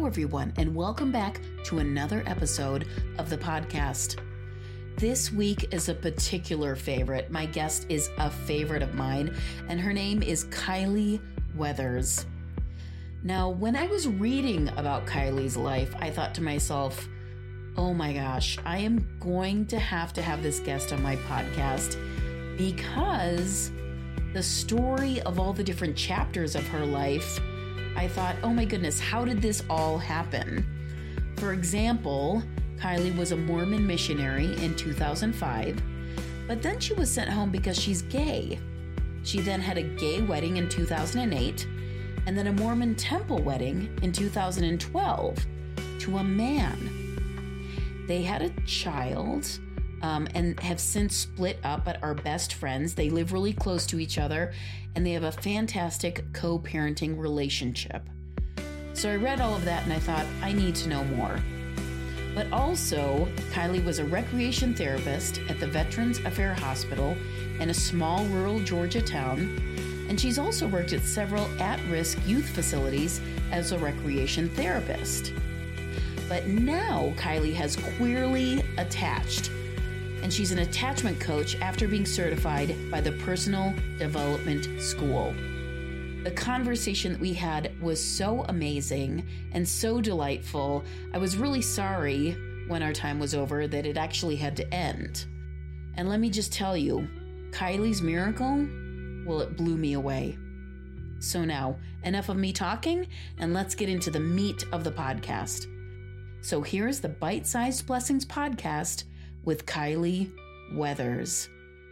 everyone, and welcome back to another episode of the podcast. This week is a particular favorite. My guest is a favorite of mine, and her name is Kylie Weathers. Now, when I was reading about Kylie's life, I thought to myself, oh my gosh, I am going to have this guest on my podcast because the story of all the different chapters of her life, I thought, oh my goodness, how did this all happen? For example, Kylie was a Mormon missionary in 2005, but then she was sent home because she's gay. She then had a gay wedding in 2008, and then a Mormon temple wedding in 2012 to a man. They had a child and have since split up but are best friends. They live really close to each other, and they have a fantastic co-parenting relationship. So I read all of that and I thought, I need to know more. But also, Kylie was a recreation therapist at the Veterans Affairs Hospital in a small rural Georgia town, and she's also worked at several at-risk youth facilities as a recreation therapist. But now Kylie has queerly attached, and she's an attachment coach after being certified by the Personal Development School. The conversation that we had was so amazing and so delightful. I was really sorry when our time was over that it actually had to end. And let me just tell you, Kylie's miracle, well, it blew me away. So now, enough of me talking, and let's get into the meat of the podcast. So here's the Bite-Sized Blessings podcast with Kylie Weathers.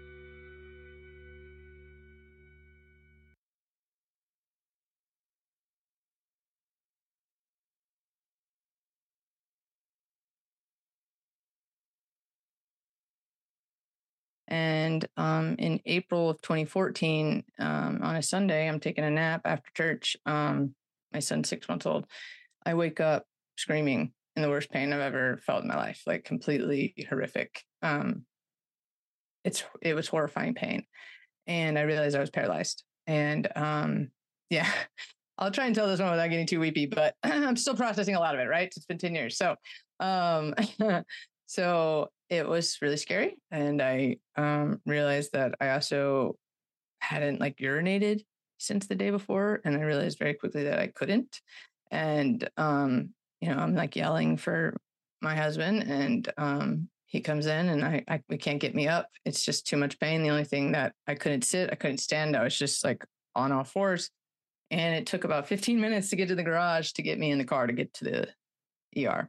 And in April of 2014, on a Sunday, I'm taking a nap after church. My son's 6 months old. I wake up screaming in the worst pain I've ever felt in my life, like completely horrific. It was horrifying pain. And I realized I was paralyzed. And yeah, I'll try and tell this one without getting too weepy, but I'm still processing a lot of it, right? It's been 10 years. So, so it was really scary. And I realized that I also hadn't urinated since the day before. And I realized very quickly that I couldn't. And, I'm yelling for my husband, and he comes in, and we can't get me up. It's just too much pain. The only thing that I couldn't stand. I was just on all fours. And it took about 15 minutes to get to the garage to get me in the car to get to the ER.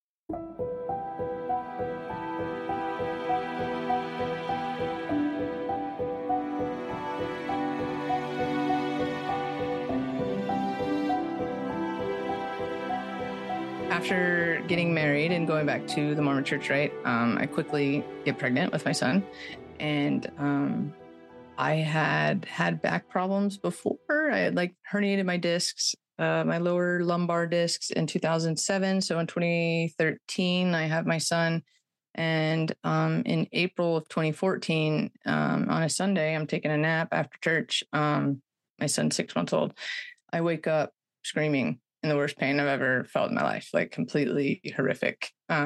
After getting married and going back to the Mormon church, right, I quickly get pregnant with my son. And I had back problems before. I had herniated my discs, my lower lumbar discs in 2007. So in 2013, I have my son. And in April of 2014, on a Sunday, I'm taking a nap after church. My son's 6 months old. I wake up screaming in the worst pain I've ever felt in my life, completely horrific.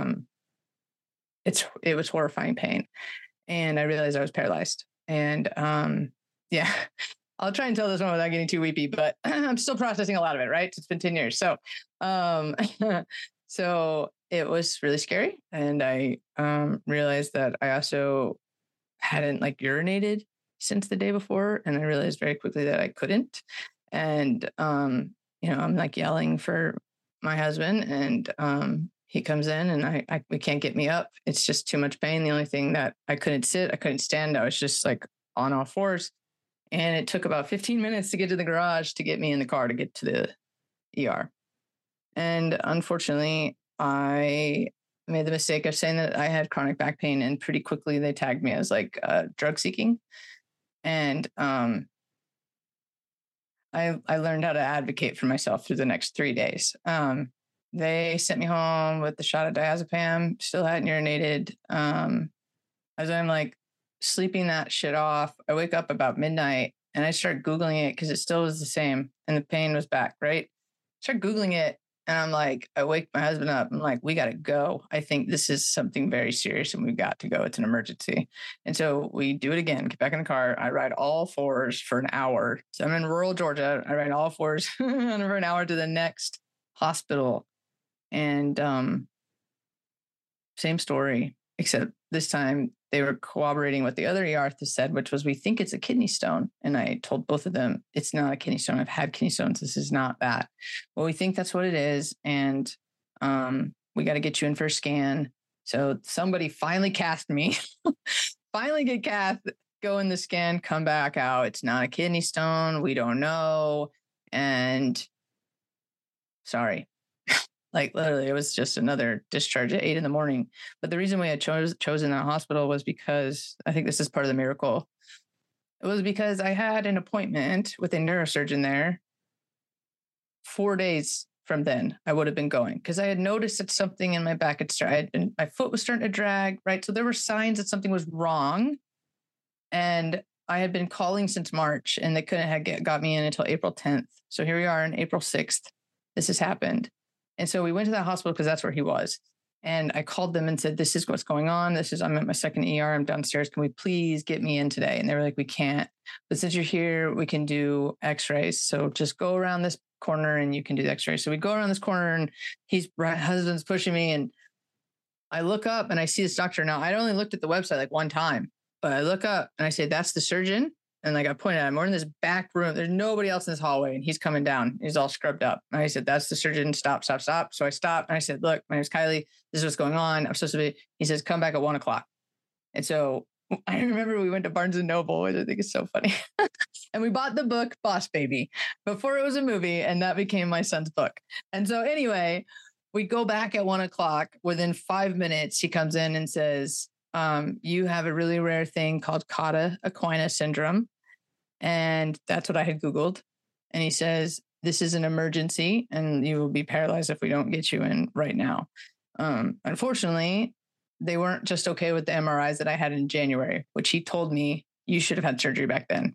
It was horrifying pain. And I realized I was paralyzed. And yeah, I'll try and tell this one without getting too weepy, but I'm still processing a lot of it, right? It's been 10 years. So, so it was really scary. And I realized that I also hadn't urinated since the day before. And I realized very quickly that I couldn't. And, I'm yelling for my husband, and he comes in, and we can't get me up. It's just too much pain. The only thing that I couldn't stand. I was just on all fours. And it took about 15 minutes to get to the garage to get me in the car to get to the ER. And unfortunately, I made the mistake of saying that I had chronic back pain, and pretty quickly they tagged me as drug seeking. And I learned how to advocate for myself through the next 3 days. They sent me home with the shot of diazepam, still hadn't urinated. As I'm sleeping that shit off, I wake up about midnight and I start Googling it because it still was the same and the pain was back, right? Start Googling it, And I'm like, I wake my husband up. I'm like, we got to go. I think this is something very serious and we've got to go. It's an emergency. And so we do it again, get back in the car. I ride all fours for an hour. So I'm in rural Georgia. I ride all fours for an hour to the next hospital. And same story, except this time they were corroborating what the other ER said, which was, we think it's a kidney stone. And I told both of them, it's not a kidney stone. I've had kidney stones. This is not that. Well, we think that's what it is. And we got to get you in for a scan. So somebody finally cast me, finally get cast, go in the scan, come back out. It's not a kidney stone. We don't know. And sorry. Like literally, it was just another discharge at 8 a.m. But the reason we had chosen that hospital was because I think this is part of the miracle. It was because I had an appointment with a neurosurgeon there 4 days from then. I would have been going because I had noticed that something in my back had started. My foot was starting to drag, right? So there were signs that something was wrong. And I had been calling since March and they couldn't have got me in until April 10th. So here we are on April 6th. This has happened. And so we went to that hospital because that's where he was. And I called them and said, this is what's going on. I'm at my second ER. I'm downstairs. Can we please get me in today? And they were like, we can't. But since you're here, we can do x-rays. So just go around this corner and you can do the x-rays. So we go around this corner and my husband's pushing me. And I look up and I see this doctor. Now, I'd only looked at the website like one time, but I look up and I say, that's the surgeon. And like I pointed at him, we're in this back room. There's nobody else in this hallway. And he's coming down. He's all scrubbed up. And I said, that's the surgeon. Stop. So I stopped. And I said, look, my name's Kylie. This is what's going on. I'm supposed to be. He says, come back at 1:00. And so I remember we went to Barnes & Noble, which I think is so funny. And we bought the book Boss Baby before it was a movie. And that became my son's book. And so anyway, we go back at 1:00. Within 5 minutes, he comes in and says, you have a really rare thing called Cotta-Equina syndrome. And that's what I had Googled. And he says, this is an emergency and you will be paralyzed if we don't get you in right now. Unfortunately, they weren't just okay with the MRIs that I had in January, which he told me you should have had surgery back then.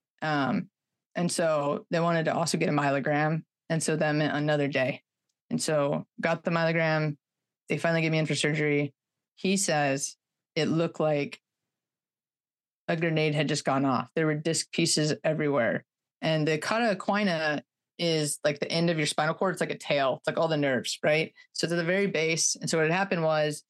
And so they wanted to also get a myelogram. And so that meant another day. And so got the myelogram. They finally get me in for surgery. He says it looked like a grenade had just gone off. There were disc pieces everywhere. And the Cotta-Equina is like the end of your spinal cord. It's like a tail. It's like all the nerves, right? So to the very base. And so what had happened was,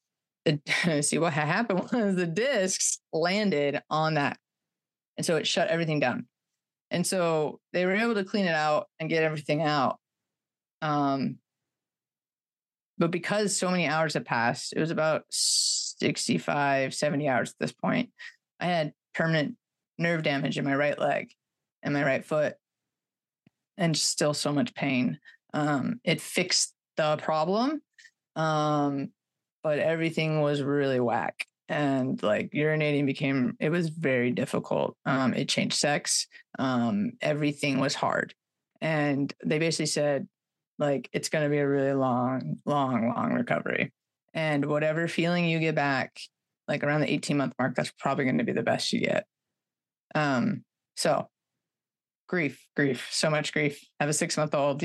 the discs landed on that. And so it shut everything down. And so they were able to clean it out and get everything out. But because so many hours had passed, it was about 65, 70 hours at this point. I had permanent nerve damage in my right leg and my right foot and still so much pain. It fixed the problem, but everything was really whack. And like urinating it was very difficult. It changed sex. Everything was hard. And they basically said, like, it's going to be a really long, long, long recovery. And whatever feeling you get back, like around the 18-month mark, that's probably going to be the best you get. So grief, so much grief. I have a 6-month-old,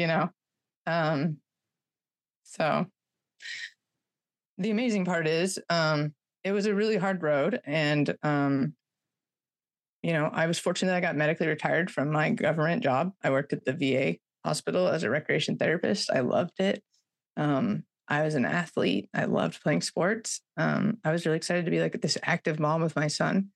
So the amazing part is, it was a really hard road. And, I was fortunate that I got medically retired from my government job. I worked at the VA hospital as a recreation therapist. I loved it. I was an athlete. I loved playing sports. I was really excited to be like this active mom with my son.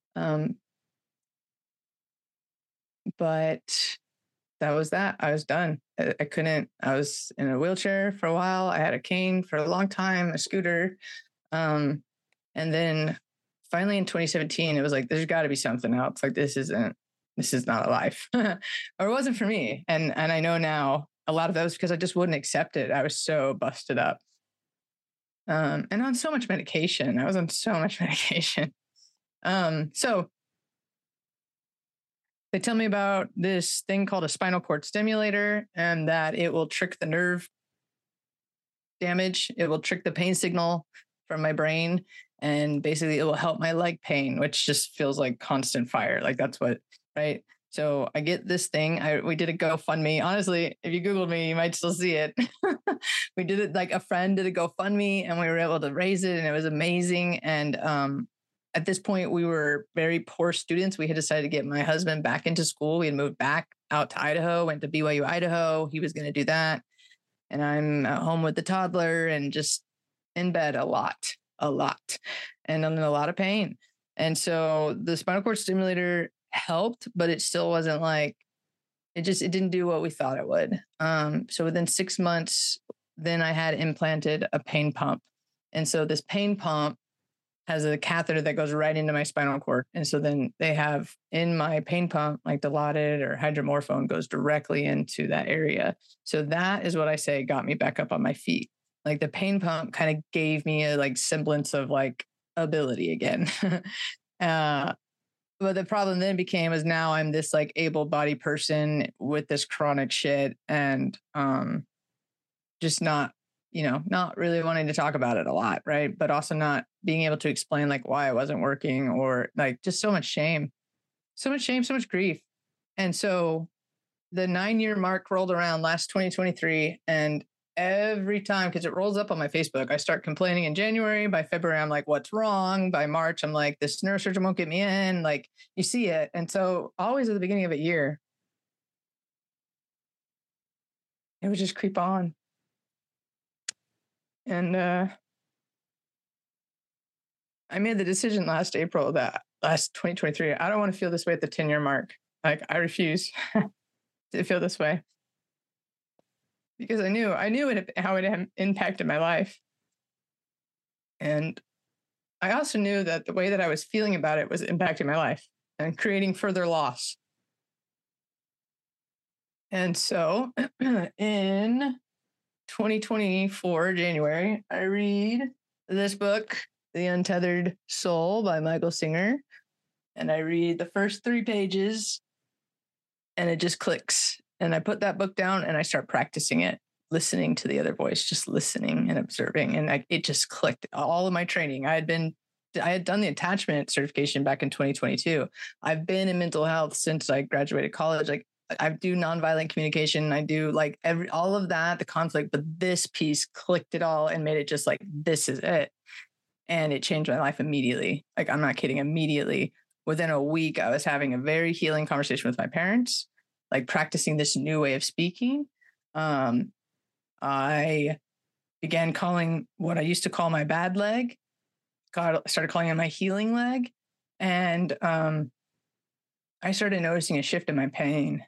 But that was that. I was done. I was in a wheelchair for a while. I had a cane for a long time, a scooter. And then finally in 2017, it was like, there's got to be something else. Like, this is not a life. Or it wasn't for me. And I know now a lot of that was because I just wouldn't accept it. I was so busted up. And on so much medication. I was on so much medication. So they tell me about this thing called a spinal cord stimulator, and that it will trick the nerve damage. It will trick the pain signal from my brain. And basically it will help my leg pain, which just feels like constant fire. Like that's what, right? So I get this thing. We did a GoFundMe. Honestly, if you Googled me, you might still see it. We did it, like a friend did a GoFundMe, and we were able to raise it, and it was amazing. And at this point, we were very poor students. We had decided to get my husband back into school. We had moved back out to Idaho, went to BYU, Idaho. He was going to do that. And I'm at home with the toddler and just in bed a lot. And I'm in a lot of pain. And so the spinal cord stimulator helped, but it still wasn't like, it didn't do what we thought it would. So within 6 months, then I had implanted a pain pump. And so this pain pump has a catheter that goes right into my spinal cord. And so then they have in my pain pump, like Dilaudid or hydromorphone goes directly into that area. So that is what I say got me back up on my feet. Like the pain pump kind of gave me a like semblance of like ability again. But the problem then became is now I'm this like able-bodied person with this chronic shit and just not really wanting to talk about it a lot, right? But also not being able to explain like why it wasn't working or like just so much shame, so much grief. And so the 9-year mark rolled around last 2023, and every time, because it rolls up on my Facebook, I start complaining in January. By February, I'm like, what's wrong? By March, I'm like, this neurosurgeon won't get me in. Like, you see it. And so always at the beginning of a year, it would just creep on. And I made the decision last 2023, I don't want to feel this way at the 10-year mark. Like, I refuse to feel this way. Because I knew how it impacted my life. And I also knew that the way that I was feeling about it was impacting my life and creating further loss. And so in 2024, January, I read this book, The Untethered Soul by Michael Singer. And I read the first 3 pages and it just clicks. And I put that book down and I start practicing it, listening to the other voice, just listening and observing. And it just clicked. All of my training, I had done the attachment certification back in 2022. I've been in mental health since I graduated college. Like I do nonviolent communication. I do like all of that, the conflict, but this piece clicked it all and made it just like, this is it. And it changed my life immediately. Like, I'm not kidding. Immediately within a week, I was having a very healing conversation with my parents, like practicing this new way of speaking. I began calling what I used to call my bad leg. Started calling it my healing leg. And I started noticing a shift in my pain.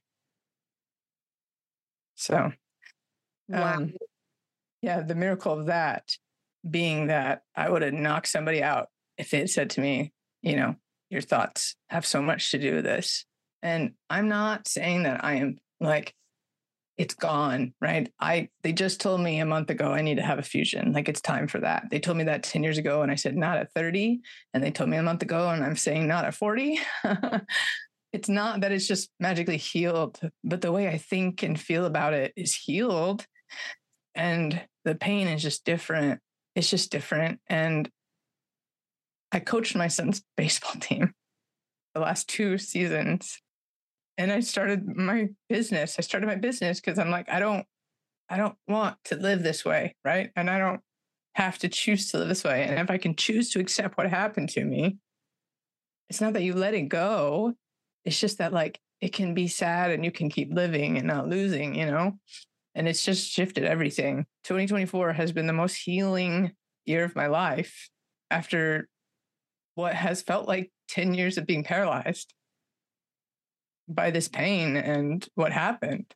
So, Wow. Yeah, the miracle of that being that I would have knocked somebody out if they had said to me, your thoughts have so much to do with this. And I'm not saying that I am like, it's gone, right? They just told me a month ago, I need to have a fusion. Like, it's time for that. They told me that 10 years ago and I said, not at 30. And they told me a month ago and I'm saying not at 40. It's not that it's just magically healed, but the way I think and feel about it is healed. And the pain is just different. It's just different. And I coached my son's baseball team the last 2 seasons. And I started my business. Because I'm like, I don't want to live this way, right? And I don't have to choose to live this way. And if I can choose to accept what happened to me, it's not that you let it go. It's just that like it can be sad and you can keep living and not losing, And it's just shifted everything. 2024 has been the most healing year of my life after what has felt like 10 years of being paralyzed by this pain and what happened.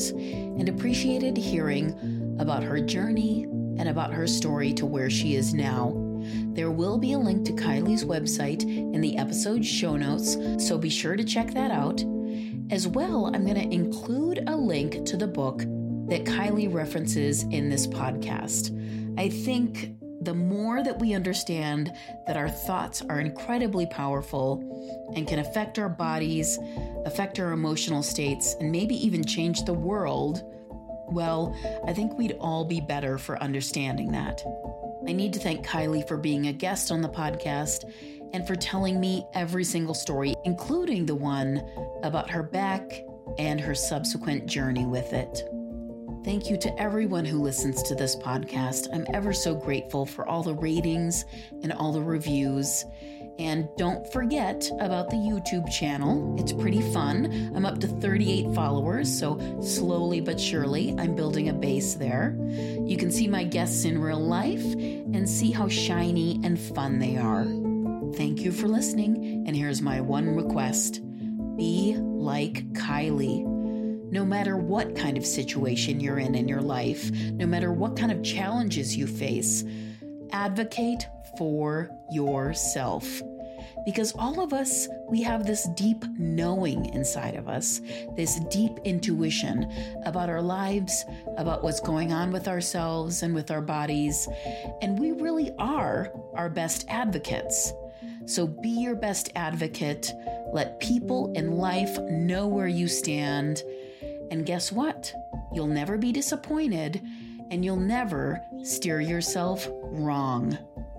listeners and appreciated hearing about her journey and about her story to where she is now. There will be a link to Kylie's website in the episode show notes, so be sure to check that out. As well, I'm going to include a link to the book that Kylie references in this podcast. I think the more that we understand that our thoughts are incredibly powerful and can affect our bodies, affect our emotional states, and maybe even change the world, well, I think we'd all be better for understanding that. I need to thank Kylie for being a guest on the podcast and for telling me every single story, including the one about her back and her subsequent journey with it. Thank you to everyone who listens to this podcast. I'm ever so grateful for all the ratings and all the reviews. And don't forget about the YouTube channel. It's pretty fun. I'm up to 38 followers, so slowly but surely I'm building a base there. You can see my guests in real life and see how shiny and fun they are. Thank you for listening, and here's my one request. Be like Kylie. No matter what kind of situation you're in your life, no matter what kind of challenges you face, advocate for yourself. Because all of us, we have this deep knowing inside of us, this deep intuition about our lives, about what's going on with ourselves and with our bodies. And we really are our best advocates. So be your best advocate. Let people in life know where you stand. And guess what? You'll never be disappointed, and you'll never steer yourself wrong.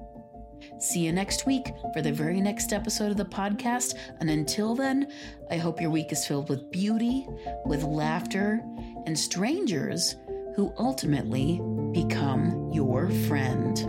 See you next week for the very next episode of the podcast. And until then, I hope your week is filled with beauty, with laughter, and strangers who ultimately become your friend.